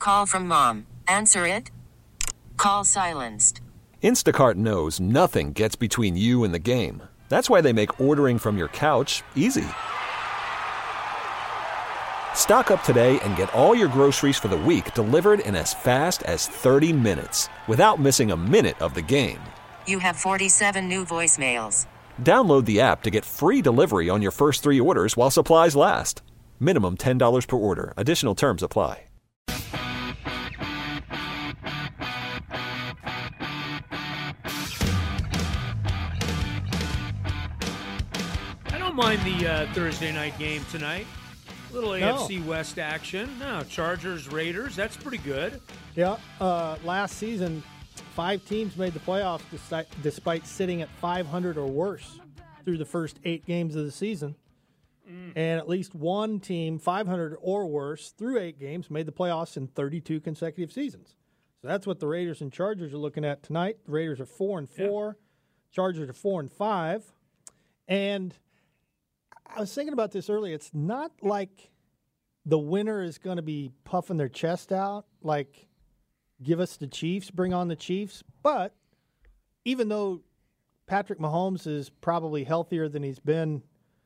Call from mom. Answer it. Call silenced. Instacart knows nothing gets between you and the game. That's why they make ordering from your couch easy. Stock up today and get all your groceries for the week delivered in as fast as 30 minutes without missing a minute of the game. You have 47 new voicemails. Download the app to get free delivery on your first 3 orders while supplies last. Minimum $10 per order. Additional terms apply. I don't mind the Thursday night game tonight. A little AFC West action. No, Chargers, Raiders. That's pretty good. Yeah. Last season, 5 teams made the playoffs despite sitting at 500 or worse through the first 8 games of the season. And at least one team, 500 or worse, through 8 games, made the playoffs in 32 consecutive seasons. So that's what the Raiders and Chargers are looking at tonight. The Raiders are 4-4. Yeah. Chargers are 4-5. And I was thinking about this earlier. It's not like the winner is going to be puffing their chest out, like, give us the Chiefs, bring on the Chiefs. But even though Patrick Mahomes is probably healthier than he's been,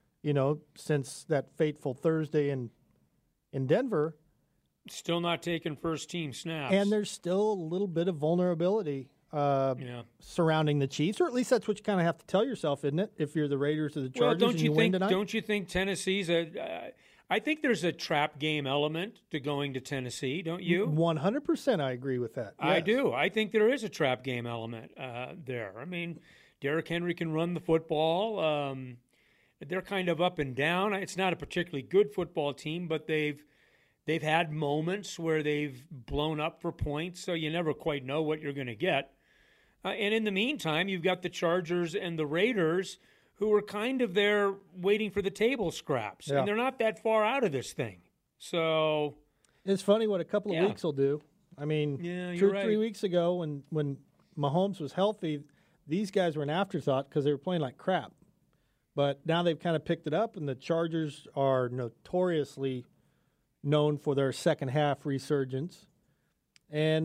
since that fateful Thursday in Denver. Still not taking first-team snaps. And there's still a little bit of vulnerability surrounding the Chiefs, or at least that's what you kind of have to tell yourself, isn't it, if you're the Raiders or the Chargers and you win tonight? Don't you think Tennessee's I think there's a trap game element to going to Tennessee, don't you? 100% I agree with that. Yes. I do. I think there is a trap game element there. I mean, Derrick Henry can run the football. They're kind of up and down. It's not a particularly good football team, but they've had moments where they've blown up for points, so you never quite know what you're going to get. And in the meantime, you've got the Chargers and the Raiders who are kind of there waiting for the table scraps, and they're not that far out of this thing. So it's funny what a couple of weeks will do. I mean, 2 or 3 weeks ago when Mahomes was healthy, these guys were an afterthought because they were playing like crap. But now they've kind of picked it up, and the Chargers are notoriously known for their second-half resurgence. And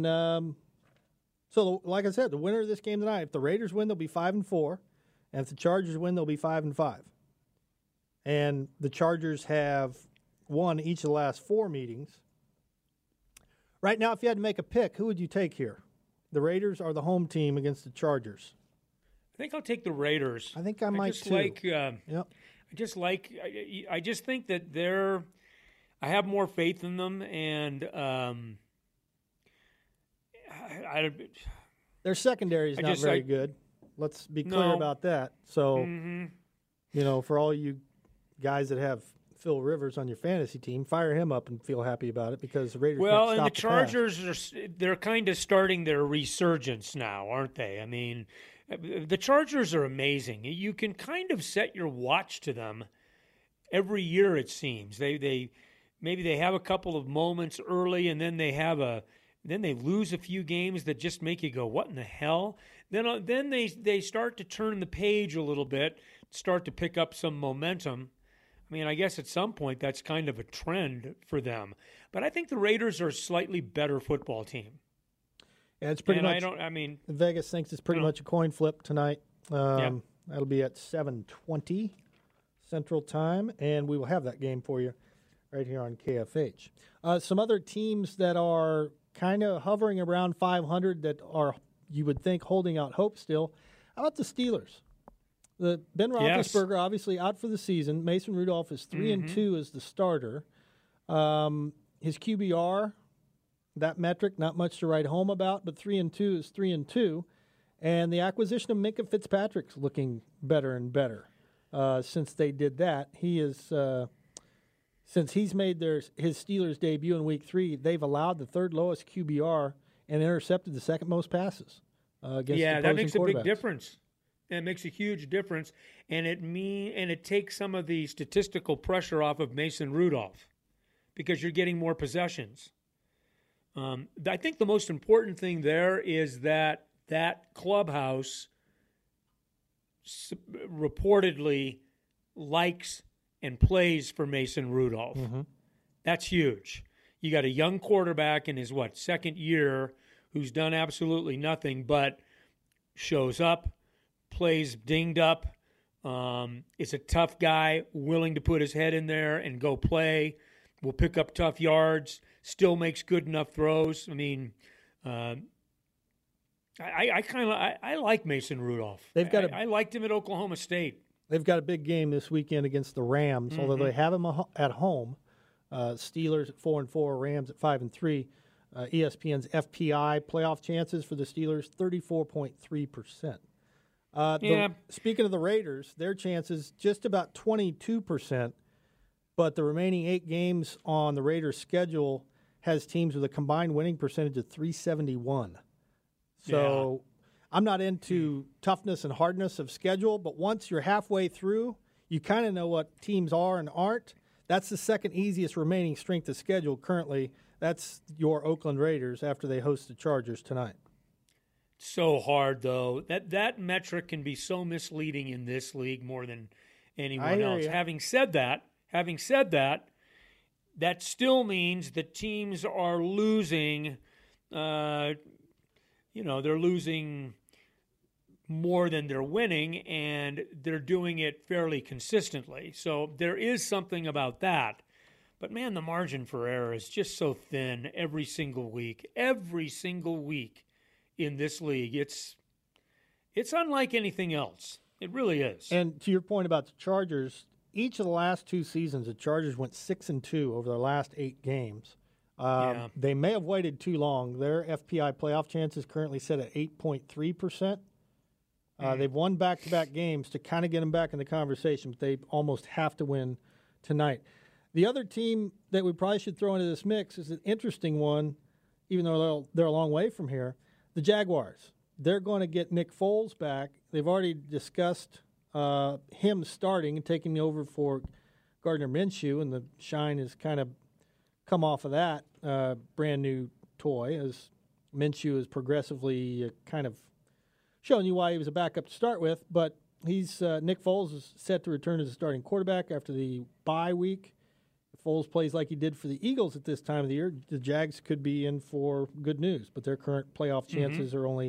so, like I said, the winner of this game tonight, if the Raiders win, they'll be 5-4. And if the Chargers win, they'll be 5-5. And the Chargers have won each of the last 4 meetings. Right now, if you had to make a pick, who would you take here? The Raiders or the home team against the Chargers? I think I'll take the Raiders. I think I might too. I just think that I have more faith in them, and their secondary is not very good. Let's be clear about that. So, for all you guys that have Phil Rivers on your fantasy team, fire him up and feel happy about it because the Raiders can't stop and the pass. Chargers they're kind of starting their resurgence now, aren't they? I mean, the Chargers are amazing. You can kind of set your watch to them every year, it seems. Maybe they have a couple of moments early, and then they lose a few games that just make you go, what in the hell? Then they start to turn the page a little bit, start to pick up some momentum. I mean, I guess at some point that's kind of a trend for them. But I think the Raiders are a slightly better football team. Yeah, it's pretty much. Vegas thinks it's pretty much a coin flip tonight. That'll be at 7:20 Central Time, and we will have that game for you right here on KFH. Some other teams that are kind of hovering around 500 that are, you would think, holding out hope still. How about the Steelers? Ben Roethlisberger obviously out for the season. Mason Rudolph is 3-2 as the starter. His QBR, that metric, not much to write home about, but 3-2 is 3-2. And the acquisition of Minkah Fitzpatrick's looking better and better since they did that. He is since he's made his Steelers debut in Week 3, they've allowed the third lowest QBR and intercepted the second most passes against opposing that makes a quarterbacks. big difference. It makes a huge difference, and it takes some of the statistical pressure off of Mason Rudolph because you're getting more possessions. I think the most important thing there is that clubhouse reportedly likes and plays for Mason Rudolph. That's huge. You got a young quarterback in his, second year who's done absolutely nothing but shows up, plays dinged up, is a tough guy, willing to put his head in there and go play, will pick up tough yards, still makes good enough throws. I mean, I like Mason Rudolph. I liked him at Oklahoma State. They've got a big game this weekend against the Rams, although they have him at home. Steelers at 4-4, Rams at 5-3. ESPN's FPI playoff chances for the Steelers 34.3%. Speaking of the Raiders, their chances just about 22%, but the remaining 8 games on the Raiders' schedule has teams with a combined winning percentage of 371. So I'm not into toughness and hardness of schedule, but once you're halfway through, you kind of know what teams are and aren't. That's the second easiest remaining strength of schedule currently. That's your Oakland Raiders after they host the Chargers tonight. So hard, though. That metric can be so misleading in this league more than anyone else. You. Having said that, that still means that teams are losing. They're losing more than they're winning, and they're doing it fairly consistently. So there is something about that. But, man, the margin for error is just so thin every single week. Every single week in this league. It's unlike anything else. It really is. And to your point about the Chargers, each of the last 2 seasons, the Chargers went 6-2 over their last 8 games. They may have waited too long. Their FPI playoff chance is currently set at 8.3%. They've won back-to-back games to kind of get them back in the conversation, but they almost have to win tonight. The other team that we probably should throw into this mix is an interesting one, even though they're a long way from here, the Jaguars. They're going to get Nick Foles back. They've already discussed him starting and taking over for Gardner Minshew, and the shine has kind of come off of that brand new toy as Minshew is progressively kind of showing you why he was a backup to start with. But Nick Foles is set to return as a starting quarterback after the bye week. If Foles plays like he did for the Eagles at this time of the year, the Jags could be in for good news. But their current playoff chances are only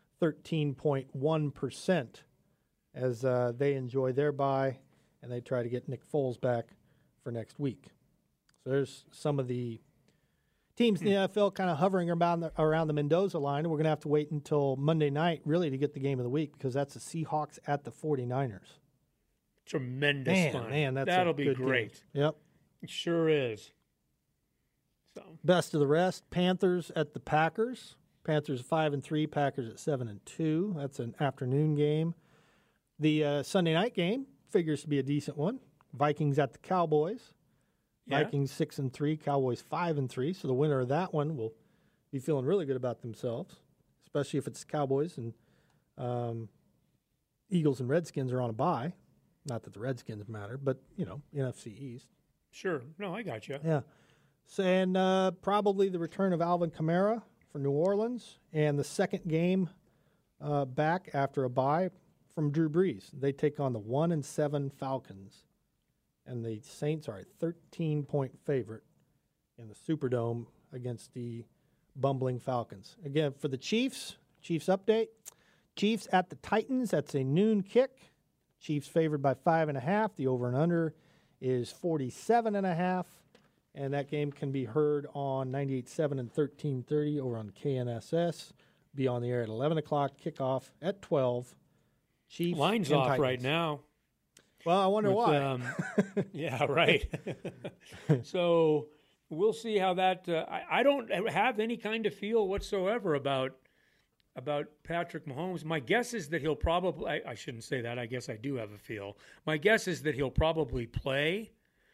13.1% as they enjoy their bye and they try to get Nick Foles back for next week. So there's some of the teams in the NFL kind of hovering around the Mendoza line, and we're going to have to wait until Monday night, really, to get the game of the week because that's the Seahawks at the 49ers. Tremendous fun. Man, that'll be great. Game. Yep. It sure is. So best of the rest, Panthers at the Packers. Panthers 5-3, Packers at 7-2. That's an afternoon game. The Sunday night game figures to be a decent one. Vikings at the Cowboys. Yeah. Vikings 6-3, Cowboys 5-3. So the winner of that one will be feeling really good about themselves, especially if it's Cowboys and Eagles and Redskins are on a bye. Not that the Redskins matter, but NFC East. Sure. No, I got you. Yeah. So, and probably the return of Alvin Kamara for New Orleans and the second game back after a bye from Drew Brees. They take on the 1-7 Falcons. And the Saints are a 13-point favorite in the Superdome against the bumbling Falcons. Again, for the Chiefs update, Chiefs at the Titans. That's a noon kick. Chiefs favored by 5.5. The over and under is 47.5. And that game can be heard on 98.7 and 1330 over on KNSS. Be on the air at 11 o'clock. Kickoff at 12. Chiefs Line's and off Titans. right now. Well, I wonder why. Yeah, right. So we'll see how that. I don't have any kind of feel whatsoever about Patrick Mahomes. My guess is that he'll probably. I shouldn't say that. I guess I do have a feel. My guess is that he'll probably play.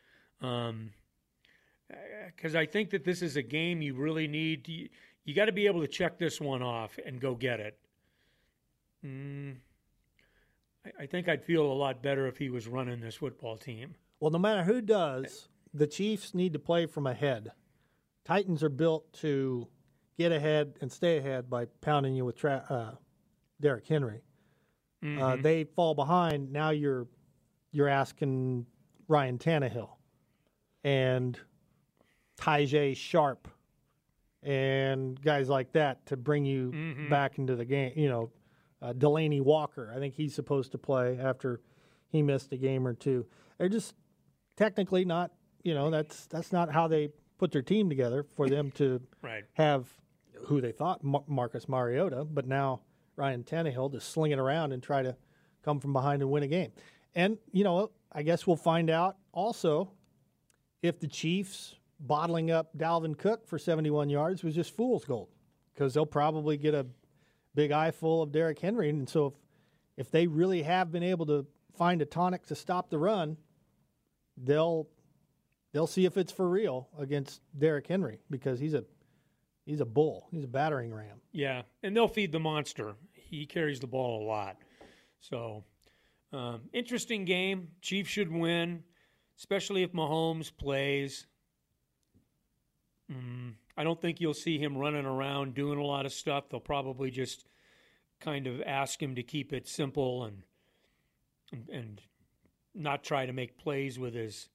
Because I think that this is a game you really need. You got to be able to check this one off and go get it. I think I'd feel a lot better if he was running this football team. Well, no matter who does, the Chiefs need to play from ahead. Titans are built to get ahead and stay ahead by pounding you with Derrick Henry. Mm-hmm. They fall behind. Now you're asking Ryan Tannehill. And Tajay Sharp and guys like that to bring you back into the game. Delaney Walker, I think he's supposed to play after he missed a game or two. They're just technically not, that's not how they put their team together for them to have who they thought Marcus Mariota, but now Ryan Tannehill to sling it around and try to come from behind and win a game. And, I guess we'll find out also if the Chiefs bottling up Dalvin Cook for 71 yards was just fool's gold, because they'll probably get a big eye full of Derrick Henry. And so if they really have been able to find a tonic to stop the run, they'll see if it's for real against Derrick Henry, because he's a bull. He's a battering ram. Yeah, and they'll feed the monster. He carries the ball a lot. So, interesting game. Chiefs should win, especially if Mahomes plays. I don't think you'll see him running around doing a lot of stuff. They'll probably just kind of ask him to keep it simple and not try to make plays with his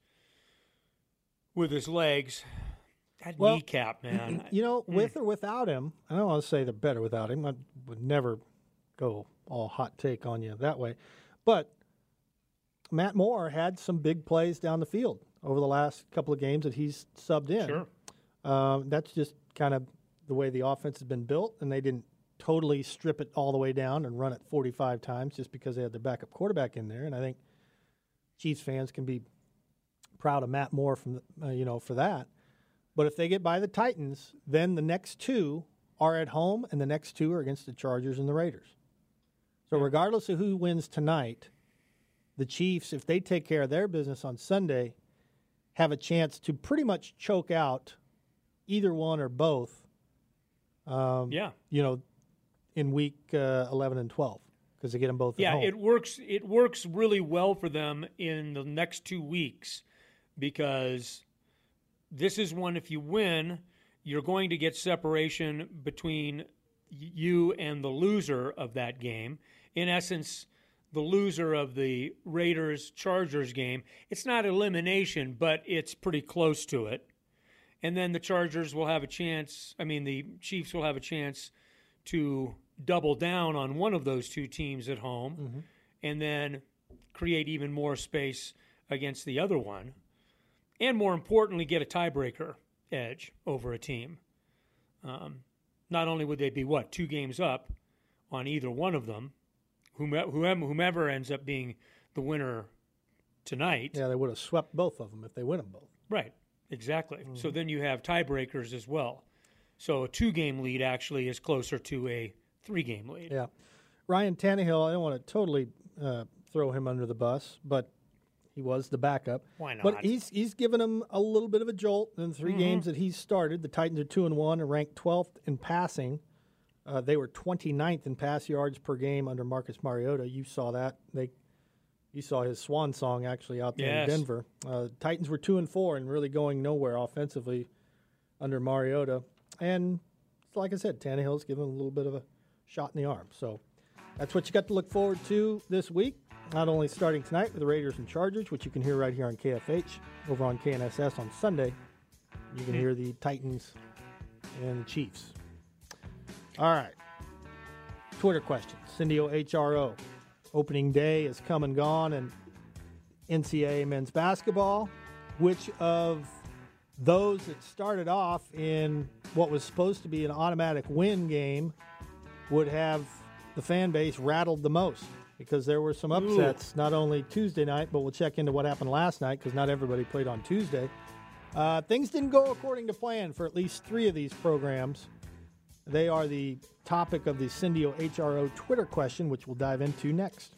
legs. That kneecap, man. With or without him, I don't want to say they're better without him. I would never go all hot take on you that way. But Matt Moore had some big plays down the field over the last couple of games that he's subbed in. Sure. That's just kind of the way the offense has been built, and they didn't totally strip it all the way down and run it 45 times just because they had their backup quarterback in there. And I think Chiefs fans can be proud of Matt Moore for that. But if they get by the Titans, then the next two are at home, and the next two are against the Chargers and the Raiders. So regardless of who wins tonight, the Chiefs, if they take care of their business on Sunday, have a chance to pretty much choke out either one or both, in week 11 and 12, because they get them both at home. It works really well for them in the next 2 weeks, because this is one, if you win, you're going to get separation between you and the loser of that game. In essence, the loser of the Raiders-Chargers game. It's not elimination, but it's pretty close to it. And then the Chiefs will have a chance to double down on one of those two teams at home, and then create even more space against the other one. And more importantly, get a tiebreaker edge over a team. Not only would they be, 2 games up on either one of them, whomever ends up being the winner tonight. Yeah, they would have swept both of them if they win them both. Right, exactly. So then you have tiebreakers as well. So a 2-game lead actually is closer to a 3-game lead. Yeah. Ryan Tannehill, I don't want to totally throw him under the bus, but he was the backup. Why not? But he's given him a little bit of a jolt in the 3 games that he's started. The Titans are 2-1 and ranked 12th in passing. They were 29th in pass yards per game under Marcus Mariota. You saw that. You saw his swan song actually out there in Denver. Titans were 2-4 and really going nowhere offensively under Mariota. And like I said, Tannehill's given him a little bit of a shot in the arm. So that's what you got to look forward to this week. Not only starting tonight with the Raiders and Chargers, which you can hear right here on KFH, over on KNSS on Sunday. You can hear the Titans and the Chiefs. All right. Twitter questions. Cindio HRO. Opening day is come and gone, and NCAA men's basketball. Which of those that started off in what was supposed to be an automatic win game would have the fan base rattled the most? Because there were some upsets, not only Tuesday night, but we'll check into what happened last night, because not everybody played on Tuesday. Things didn't go according to plan for at least 3 of these programs. They are the topic of the Cindio HRO Twitter question, which we'll dive into next.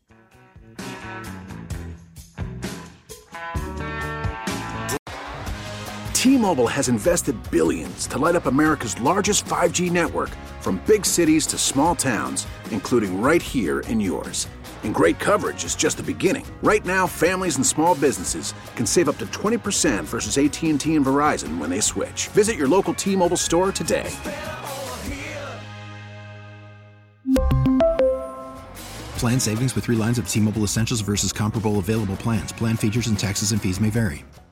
T-Mobile has invested billions to light up America's largest 5G network, from big cities to small towns, including right here in yours. And great coverage is just the beginning. Right now, families and small businesses can save up to 20% versus AT&T and Verizon when they switch. Visit your local T-Mobile store today. Plan savings with 3 lines of T-Mobile Essentials versus comparable available plans. Plan features and taxes and fees may vary.